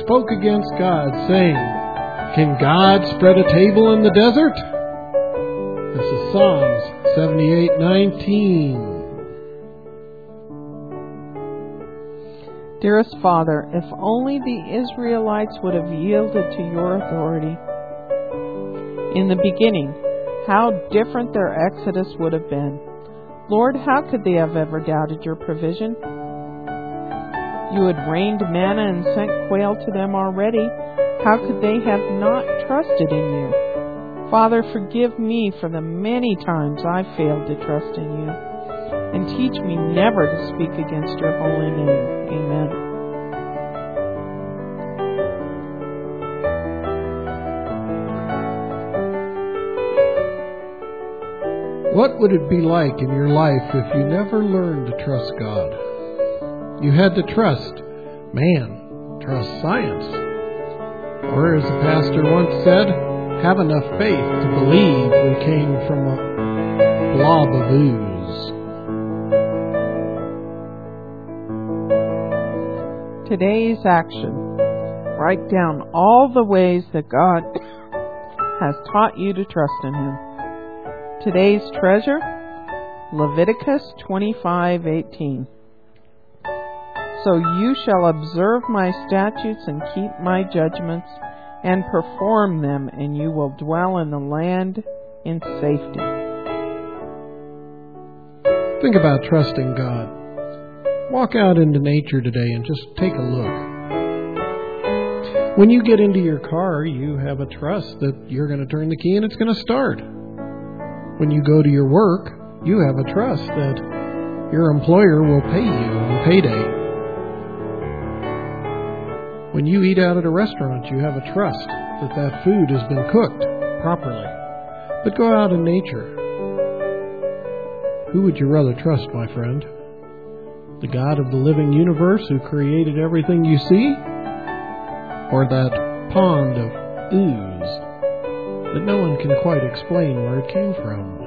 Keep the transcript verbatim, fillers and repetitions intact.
spoke against God, saying, "Can God spread a table in the desert?" This is Psalms seventy-eight nineteen. Dearest Father, if only the Israelites would have yielded to your authority. In the beginning, how different their exodus would have been. Lord, how could they have ever doubted your provision? You had rained manna and sent quail to them already. How could they have not trusted in you? Father, forgive me for the many times I failed to trust in you, and teach me never to speak against your holy name. Amen. What would it be like in your life if you never learned to trust God? You had to trust man, trust science. Or as a pastor once said, have enough faith to believe we came from a blob of ooze. Today's action. Write down all the ways that God has taught you to trust in Him. Today's treasure, Leviticus twenty-five eighteen. So you shall observe my statutes and keep my judgments and perform them, and you will dwell in the land in safety. Think about trusting God. Walk out into nature today and just take a look. When you get into your car, you have a trust that you're going to turn the key and it's going to start. When you go to your work, you have a trust that your employer will pay you on payday. When you eat out at a restaurant, you have a trust that that food has been cooked properly. But go out in nature. Who would you rather trust, my friend? The God of the living universe who created everything you see? Or that pond of ooze that no one can quite explain where it came from?